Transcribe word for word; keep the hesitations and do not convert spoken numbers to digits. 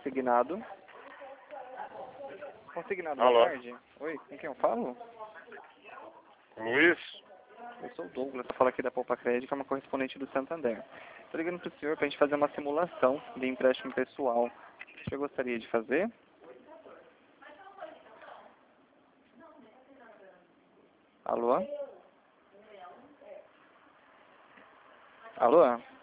consignado. Consignado, Alô? boa tarde. Oi, com quem eu falo? Luiz? Eu sou o Douglas, eu falo aqui da Poupa Crédito, que é uma correspondente do Santander. Estou ligando para o senhor para a gente fazer uma simulação de empréstimo pessoal. O senhor gostaria de fazer? Alô? Alô?